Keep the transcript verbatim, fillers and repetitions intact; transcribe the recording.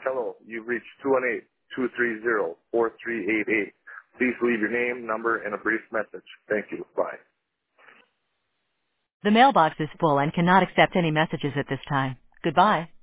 Hello, you've reached two one eight, two three zero, four three eight eight. Please leave your name, number, and a brief message. Thank you. Bye. The mailbox is full and cannot accept any messages at this time. Goodbye.